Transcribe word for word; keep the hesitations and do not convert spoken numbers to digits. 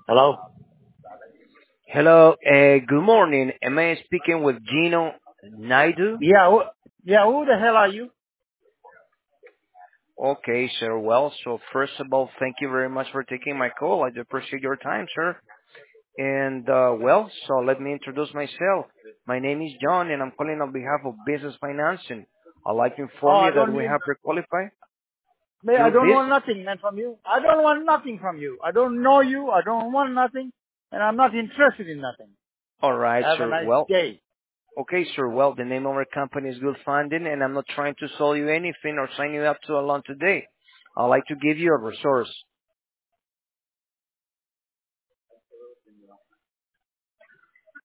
Hello? Hello, uh, good morning. Am I speaking with Gino Naidu? Yeah, who, yeah, who the hell are you? Okay, sir. Well, so first of all, thank you very much for taking my call. I do appreciate your time, sir. And, uh, well, so let me introduce myself. My name is John, and I'm calling on behalf of Business Financing. I'd like to Oh, inform I you that don't we need, have pre-qualified man, I your don't want business. nothing, man, from you. I don't want nothing from you. I don't know you. I don't want nothing. And I'm not interested in nothing. All right, Have a sir. nice Well, day. okay, sir. Well, the name of our company is Good Funding, and I'm not trying to sell you anything or sign you up to a loan today. I'd like to give you a resource.